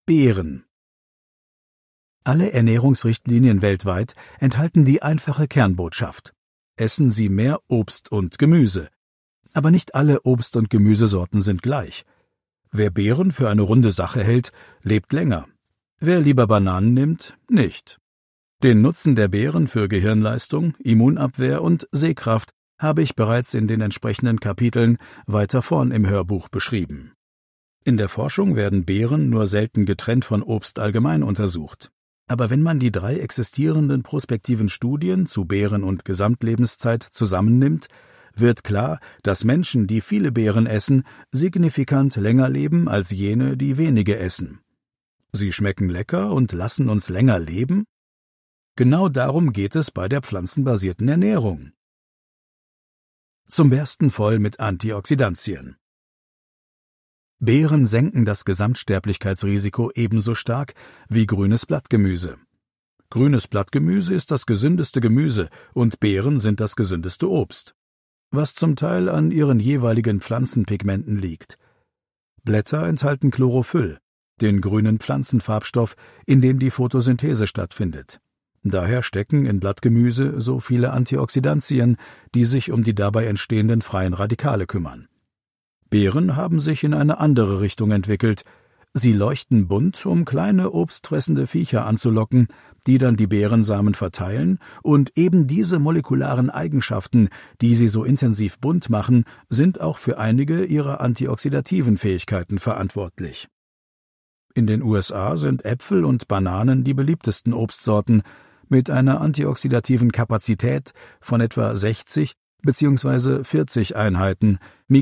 Beeren. Alle Ernährungsrichtlinien weltweit enthalten die einfache Kernbotschaft: Essen Sie mehr Obst und Gemüse. Aber nicht alle Obst- und Gemüsesorten sind gleich. Wer Beeren für eine runde Sache hält, lebt länger. Wer lieber Bananen nimmt, nicht. Den Nutzen der Beeren für Gehirnleistung, Immunabwehr und Sehkraft habe ich bereits in den entsprechenden Kapiteln weiter vorn im Hörbuch beschrieben. In der Forschung werden Beeren nur selten getrennt von Obst allgemein untersucht. Aber wenn man die 3 existierenden prospektiven Studien zu Beeren und Gesamtlebenszeit zusammennimmt, wird klar, dass Menschen, die viele Beeren essen, signifikant länger leben als jene, die wenige essen. Sie schmecken lecker und lassen uns länger leben? Genau darum geht es bei der pflanzenbasierten Ernährung. Zum Bersten voll mit Antioxidantien. Beeren senken das Gesamtsterblichkeitsrisiko ebenso stark wie grünes Blattgemüse. Grünes Blattgemüse ist das gesündeste Gemüse und Beeren sind das gesündeste Obst, was zum Teil an ihren jeweiligen Pflanzenpigmenten liegt. Blätter enthalten Chlorophyll, den grünen Pflanzenfarbstoff, in dem die Photosynthese stattfindet. Daher stecken in Blattgemüse so viele Antioxidantien, die sich um die dabei entstehenden freien Radikale kümmern. Beeren haben sich in eine andere Richtung entwickelt. Sie leuchten bunt, um kleine obstfressende Viecher anzulocken, die dann die Beerensamen verteilen, und eben diese molekularen Eigenschaften, die sie so intensiv bunt machen, sind auch für einige ihrer antioxidativen Fähigkeiten verantwortlich. In den USA sind Äpfel und Bananen die beliebtesten Obstsorten, mit einer antioxidativen Kapazität von etwa 60 bzw. 40 Einheiten,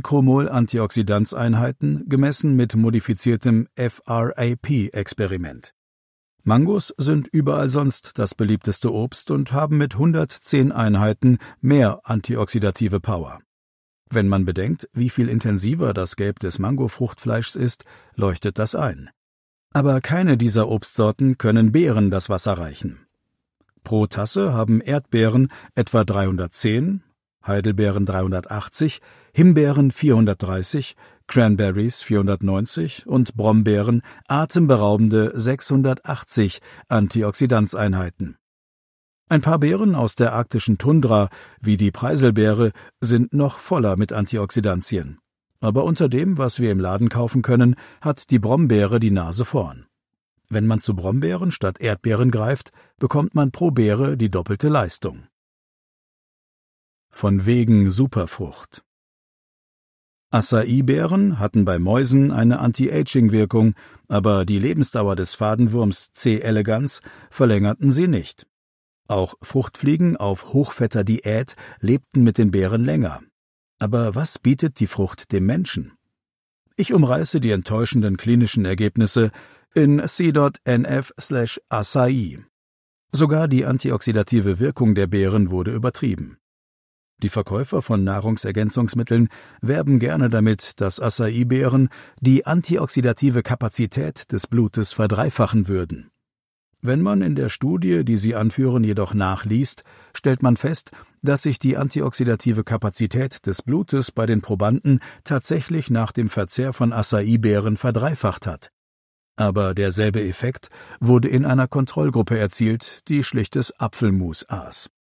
Mikromol-Antioxidanzeinheiten, gemessen mit modifiziertem FRAP-Experiment. Mangos sind überall sonst das beliebteste Obst und haben mit 110 Einheiten mehr antioxidative Power. Wenn man bedenkt, wie viel intensiver das Gelb des Mangofruchtfleischs ist, leuchtet das ein. Aber keine dieser Obstsorten können Beeren das Wasser reichen. Pro Tasse haben Erdbeeren etwa 310, Heidelbeeren 380, Himbeeren 430, Cranberries 490 und Brombeeren atemberaubende 680 Antioxidanzeinheiten. Ein paar Beeren aus der arktischen Tundra, wie die Preiselbeere, sind noch voller mit Antioxidantien. Aber unter dem, was wir im Laden kaufen können, hat die Brombeere die Nase vorn. Wenn man zu Brombeeren statt Erdbeeren greift, bekommt man pro Beere die doppelte Leistung. Von wegen Superfrucht. Acai-Beeren hatten bei Mäusen eine Anti-Aging-Wirkung, aber die Lebensdauer des Fadenwurms C. elegans verlängerten sie nicht. Auch Fruchtfliegen auf hochfetter Diät lebten mit den Beeren länger. Aber was bietet die Frucht dem Menschen? Ich umreiße die enttäuschenden klinischen Ergebnisse in c.nf/Acai. Sogar die antioxidative Wirkung der Beeren wurde übertrieben. Die Verkäufer von Nahrungsergänzungsmitteln werben gerne damit, dass Acai-Beeren die antioxidative Kapazität des Blutes verdreifachen würden. Wenn man in der Studie, die sie anführen, jedoch nachliest, stellt man fest, dass sich die antioxidative Kapazität des Blutes bei den Probanden tatsächlich nach dem Verzehr von Acai-Beeren verdreifacht hat. Aber derselbe Effekt wurde in einer Kontrollgruppe erzielt, die schlichtes Apfelmus aß.